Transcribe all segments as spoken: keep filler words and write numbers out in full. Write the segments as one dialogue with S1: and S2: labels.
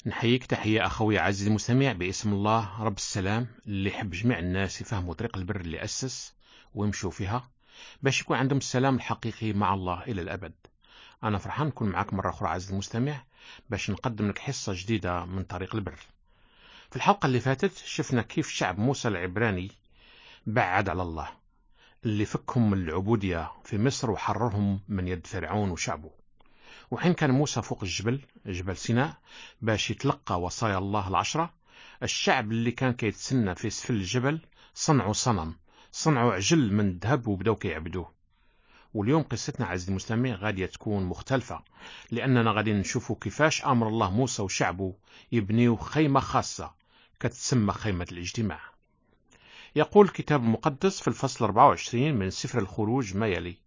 S1: نحييك تحية أخوي عزيزي المستمع باسم الله رب السلام اللي يحب جميع الناس يفهموا طريق البر اللي أسس ويمشوا فيها باش يكون عندهم السلام الحقيقي مع الله إلى الأبد. أنا فرحان نكون معك مرة أخرى عزيزي المستمع باش نقدم لك حصة جديدة من طريق البر. في الحلقة اللي فاتت شفنا كيف شعب موسى العبراني بعد على الله اللي فكهم من العبودية في مصر وحررهم من يد فرعون وشعبه. وحين كان موسى فوق الجبل جبل سيناء باش يتلقى وصايا الله العشرة، الشعب اللي كان كيتسنى في سفل الجبل صنعوا صنم، صنعوا عجل من الذهب وبداو كيعبدوه. واليوم قصتنا عزيزي المستمع غادية تكون مختلفة، لأننا غادي نشوفوا كيفاش أمر الله موسى وشعبه يبنيوا خيمة خاصة كتسمى خيمة الاجتماع. يقول الكتاب المقدس في الفصل أربعة وعشرين من سفر الخروج ما يلي: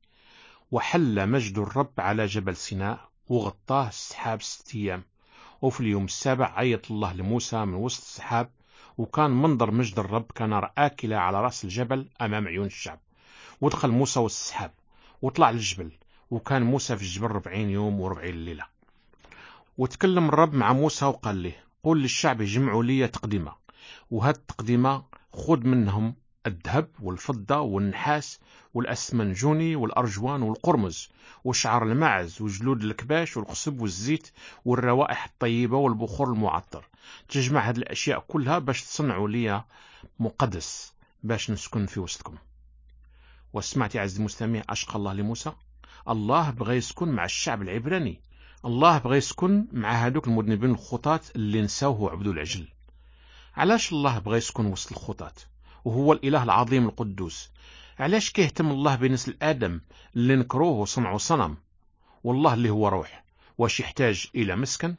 S1: وحل مجد الرب على جبل سيناء وغطاه السحاب ست أيام، وفي اليوم السابع عيط الله لموسى من وسط السحاب، وكان منظر مجد الرب كنار آكلة على رأس الجبل أمام عيون الشعب. ودخل موسى وسط السحاب وطلع للجبل، وكان موسى في الجبل ربعين يوم وربعين ليلة. وتكلم الرب مع موسى وقال له: قول للشعب يجمعوا لي تقدمة، وهاد التقدمة خذ منهم الذهب والفضة والنحاس والأسمنجوني والأرجوان والقرمز وشعر الماعز وجلود الكباش والخصب والزيت والروائح الطيبة والبخور المعطر. تجمع هذه الأشياء كلها باش تصنعوا لي مقدس باش نسكن في وسطكم. وسمعت يا عزيزي المستمع أشقى الله لموسى؟ الله بغى يسكن مع الشعب العبراني، الله بغى يسكن مع هذوك المذنبين الخطاة اللي نساوه وعبدوا العجل. علاش الله بغى يسكن وسط الخطاة وهو الإله العظيم القدوس؟ علاش كيهتم الله بنسل آدم اللي نكروه وصنعوا صنم، والله اللي هو روح واش يحتاج إلى مسكن؟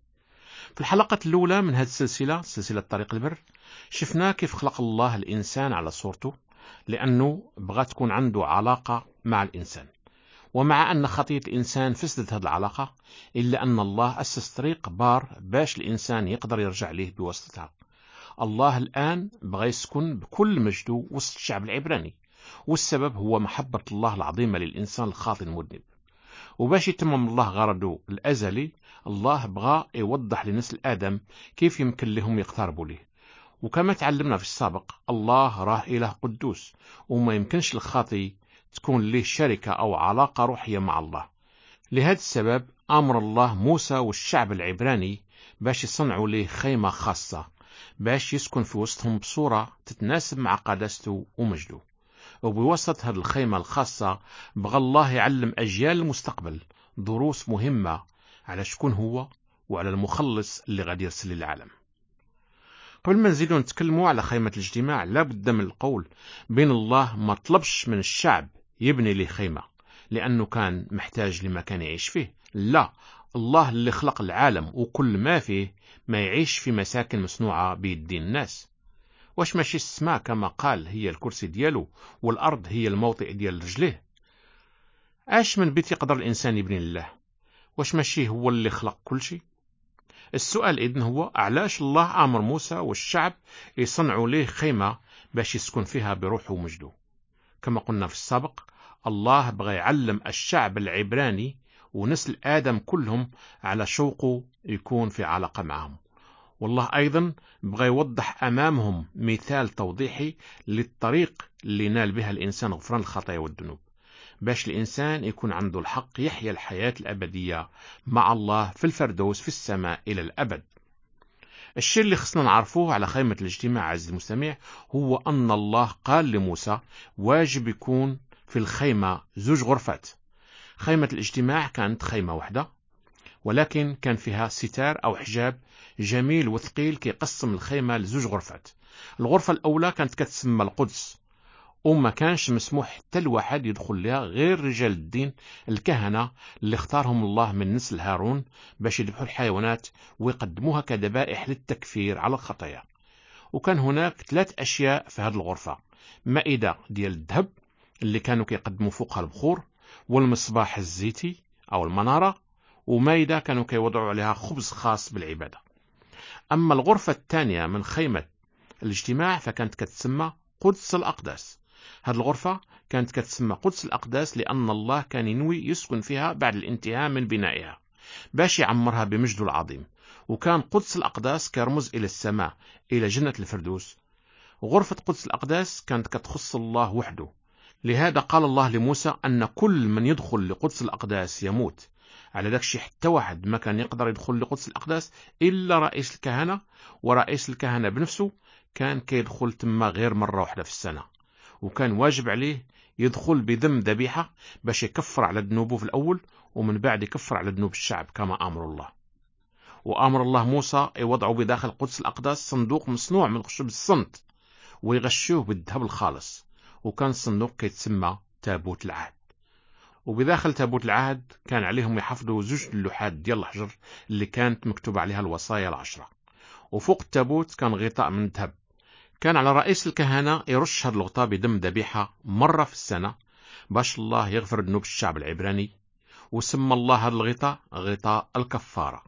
S1: في الحلقة الأولى من هذه السلسلة سلسلة طريق البر شفنا كيف خلق الله الإنسان على صورته، لأنه بغى تكون عنده علاقة مع الإنسان. ومع أن خطية الإنسان فسدت هذه العلاقة، إلا أن الله أسس طريق بار باش الإنسان يقدر يرجع ليه بواسطتها. الله الآن بغى يسكن بكل مجده وسط الشعب العبراني، والسبب هو محبة الله العظيمة للإنسان الخاطئ المذنب. وباش يتمم الله غرضه الأزلي، الله بغى يوضح لنسل آدم كيف يمكن لهم يقتربوا له. وكما تعلمنا في السابق، الله راه إله قدوس، وما يمكنش الخاطئ تكون له شركة أو علاقة روحية مع الله. لهذا السبب أمر الله موسى والشعب العبراني باش يصنعوا له خيمة خاصة باش يسكن في وسطهم بصورة تتناسب مع قداسته ومجده. وبوسط هذه الخيمة الخاصة بغى الله يعلم أجيال المستقبل دروس مهمة على شكون هو وعلى المخلص اللي غادي يرسل للعالم. قبل ما نزيدوا نتكلموا على خيمة الاجتماع، لابد من القول بين الله ما طلبش من الشعب يبني له خيمة لأنه كان محتاج لمكان يعيش فيه. لا، الله اللي خلق العالم وكل ما فيه ما يعيش في مساكن مصنوعة بيدين الناس. واش ماشي السماء كما قال هي الكرسي ديالو، والأرض هي الموطئ ديال رجليه؟ اش من بيت يقدر الإنسان يبني لله؟ واش ماشي هو اللي خلق كل شيء؟ السؤال إذن هو: علاش الله أمر موسى والشعب يصنعوا ليه خيمة باش يسكن فيها بروحه ومجده؟ كما قلنا في السابق، الله بغى يعلم الشعب العبراني ونسل آدم كلهم على شوقه يكون في علاقة معهم. والله أيضا بغى يوضح أمامهم مثال توضيحي للطريق اللي نال بها الإنسان غفران الخطايا والذنوب، باش الإنسان يكون عنده الحق يحيا الحياة الأبدية مع الله في الفردوس في السماء إلى الأبد. الشيء اللي خصنا نعرفوه على خيمة الاجتماع عزيزي المستمع هو أن الله قال لموسى واجب يكون في الخيمة زوج غرفات. خيمة الاجتماع كانت خيمة واحدة، ولكن كان فيها ستار أو حجاب جميل وثقيل كيقسم الخيمة لزوج غرفات. الغرفة الأولى كانت كتسمى القدس، وما كانش مسموح حتى الواحد يدخل لها غير رجال الدين الكهنة اللي اختارهم الله من نسل هارون باش يذبحوا الحيوانات ويقدموها كذبائح للتكفير على الخطايا. وكان هناك ثلاث أشياء في هذه الغرفة: مائدة ديال الذهب اللي كانوا كيقدموا فوقها البخور، والمصباح الزيتي أو المنارة، ومائدة كانوا كيوضعوا عليها خبز خاص بالعبادة. أما الغرفة الثانية من خيمة الاجتماع فكانت كتسمى قدس الأقداس. هذه الغرفة كانت كتسمى قدس الأقداس لأن الله كان ينوي يسكن فيها بعد الانتهاء من بنائها باش يعمرها بمجده العظيم. وكان قدس الأقداس كرمز إلى السماء، إلى جنة الفردوس. غرفة قدس الأقداس كانت كتخص الله وحده. لهذا قال الله لموسى أن كل من يدخل لقدس الأقداس يموت. على داكشي حتى واحد ما كان يقدر يدخل لقدس الأقداس إلا رئيس الكهنة، ورئيس الكهنة بنفسه كان كيدخل تما غير مرة واحدة في السنة، وكان واجب عليه يدخل بدم ذبيحة باش يكفر على ذنوبه في الأول، ومن بعد يكفر على ذنوب الشعب كما أمر الله. وأمر الله موسى يوضعوا بداخل قدس الأقداس صندوق مصنوع من خشب الصمت، ويغشوه بالذهب الخالص، وكان الصندوق كيتسمى تابوت العهد. وبداخل تابوت العهد كان عليهم يحفظوا زوج اللوحات ديال الحجر اللي كانت مكتوب عليها الوصايا العشرة. وفوق التابوت كان غطاء من ذهب. كان على رئيس الكهنة يرش هذا الغطاء بدم ذبيحة مرة في السنة باش الله يغفر ذنوب الشعب العبراني، وسمى الله هذا الغطاء غطاء الكفارة.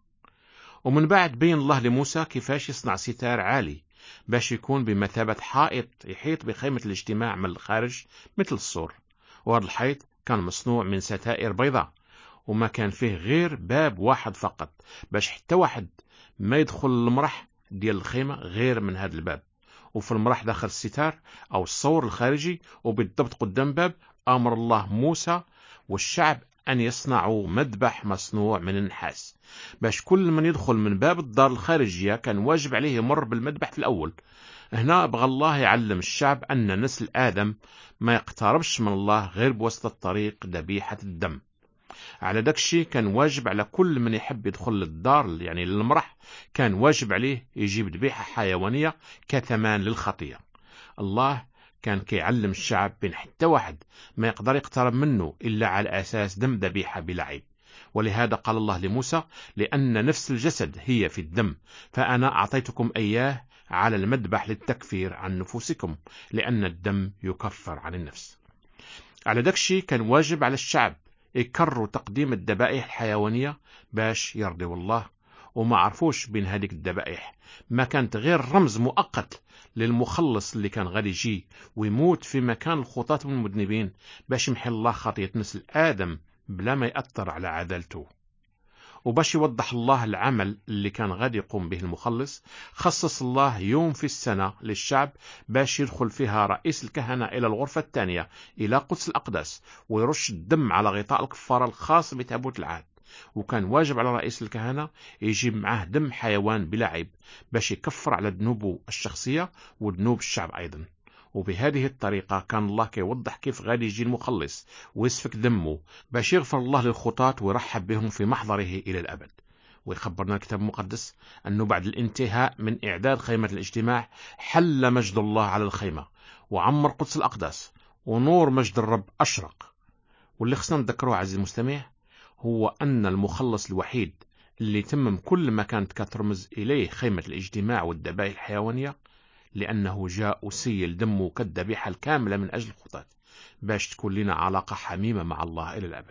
S1: ومن بعد بين الله لموسى كيفاش يصنع ستار عالي باش يكون بمثابة حائط يحيط بخيمة الاجتماع من الخارج مثل السور. وهذا الحيط كان مصنوع من ستائر بيضاء، وما كان فيه غير باب واحد فقط باش حتى واحد ما يدخل المرح ديال الخيمة غير من هذا الباب. وفي المرح داخل الستار أو الصور الخارجي وبالضبط قدام باب، أمر الله موسى والشعب أن يصنعوا مذبح مصنوع من النحاس باش كل من يدخل من باب الدار الخارجية كان واجب عليه يمر بالمذبح في الأول. هنا بغى الله يعلم الشعب أن نسل آدم ما يقتربش من الله غير بواسطة طريق ذبيحة الدم. على داكشي كان واجب على كل من يحب يدخل للدار يعني للمرح كان واجب عليه يجيب ذبيحة حيوانية كثمان للخطية. الله كان كيعلم الشعب بين حتى واحد ما يقدر يقترب منه إلا على أساس دم ذبيحة بلا عيب. ولهذا قال الله لموسى: لأن نفس الجسد هي في الدم، فأنا أعطيتكم إياه على المذبح للتكفير عن نفوسكم، لأن الدم يكفر عن النفس. على داكشي كان واجب على الشعب يكرروا تقديم الذبائح الحيوانية باش يرضوا الله، وما عرفوش بين هذيك الذبائح ما كانت غير رمز مؤقت للمخلص اللي كان غادي يجي ويموت في مكان الخطاة والمذنبين باش يمحي الله خطية نسل آدم بلا ما يأثر على عدالته. وباش يوضح الله العمل اللي كان غادي يقوم به المخلص، خصص الله يوم في السنة للشعب باش يدخل فيها رئيس الكهنة إلى الغرفة الثانية إلى قدس الأقداس ويرش الدم على غطاء الكفارة الخاص بتابوت العهد. وكان واجب على رئيس الكهنة يجيب معه دم حيوان بلا عيب باش يكفر على ذنوبه الشخصية وذنوب الشعب أيضا. وبهذه الطريقة كان الله كيوضح كيف غادي يجي المخلص ويسفك دمه باش يغفر الله للخطاة ويرحب بهم في محضره إلى الأبد. ويخبرنا الكتاب المقدس أنه بعد الانتهاء من إعداد خيمة الاجتماع حل مجد الله على الخيمة وعمر قدس الأقداس ونور مجد الرب أشرق. واللي خصنا نذكره عزيزي المستمع هو أن المخلص الوحيد اللي تمم كل ما كانت كترمز إليه خيمة الاجتماع والذبائح الحيوانية، لأنه جاء وسيل دمه كالذبيحة الكاملة من أجل الخطاة باش تكون لنا علاقة حميمة مع الله إلى الأبد.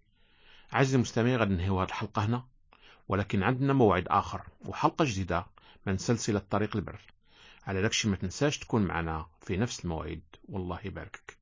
S1: عزيزي المستمع غادي ننهي هذه الحلقة هنا، ولكن عندنا موعد آخر وحلقة جديدة من سلسلة طريق البر. على داكشي ما تنساش تكون معنا في نفس الموعد، والله يباركك.